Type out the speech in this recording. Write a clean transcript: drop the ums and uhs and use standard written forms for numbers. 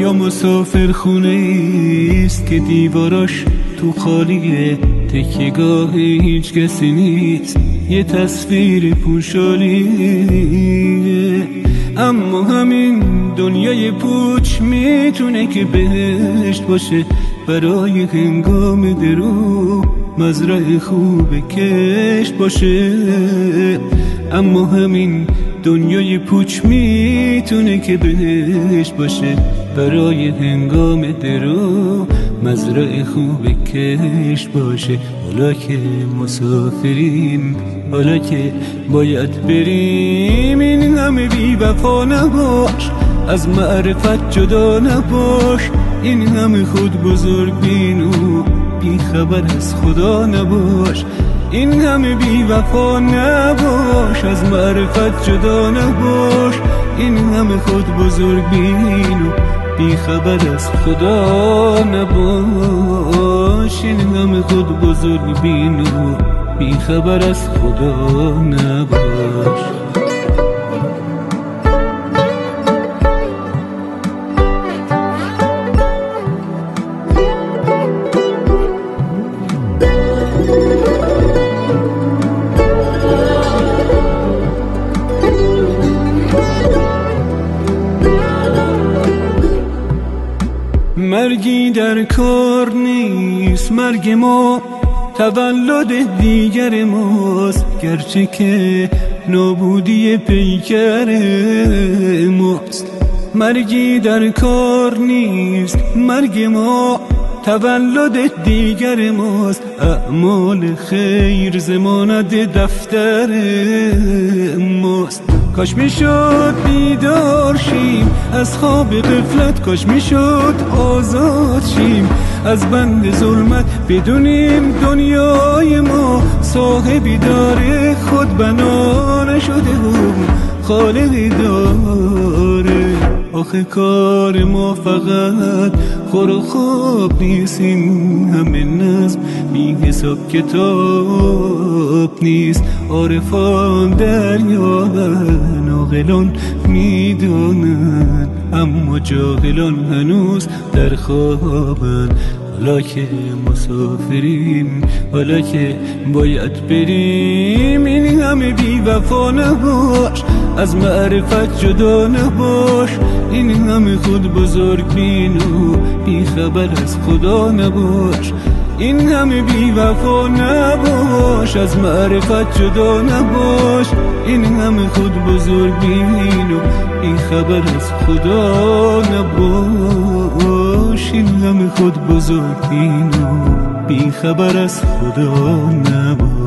یا مسافر خونه است که دیواراش تو خالیه، تکیهگاه هیچ کسی نیست، یه تصویر پوشالیه. اما همین دنیای پوچ میتونه که بهشت باشه برای هنگام درو، مزرعه خوب کشت باشه. اما همین دنیای پوچ میتونه که بهشت باشه برای هنگام درو، مزرعه خوب کشت باشه. حالا که مسافریم، حالا که باید بریم، این همه بی وفا نباش، از معرفت جدا نباش، این همه خود بزرگ بین و بی خبر از خدا نباش، این همه بی وفا نباش، از معرفت جدا نباش، این همه خود بزرگ بین و بی خبر از خدا نباش، این همه خود بزرگ بین و بی خبر از خدا نباش. مرگی در کار نیست، مرگ ما تولد دیگر ماست، گرچه که نابودی پیکر ماست. مرگی در کار نیست، مرگ ما تولد دیگر ماست، اعمال خیر ضمانت دفتر ماست. کاش میشد بیدار شیم از خواب غفلت، کاش میشد آزاد شیم از بند ظلمت، بدونیم دنیای ما صاحبی داره، خود بنا نشده و خالقی داره. آخه کار ما فقط خور و خواب نیست، این همه نظم بی حساب کتاب نیست. عارفان دریابن، عاقلان میدونن، اما جاهلان هنوز در خوابن. حالا که مسافریم، حالا که باید بریم، این همه بی وفا نباش، از معرفت جدا نباش، این همه خود بزرگ بین و بی خبر از خدا نباش، این همه بی وفا نباش، از معرفت جدا نباش، این همه خود بزرگ بین و بی خبر از خدا نباش، این همه خود بزرگ بین و بی خبر از خدا نباش.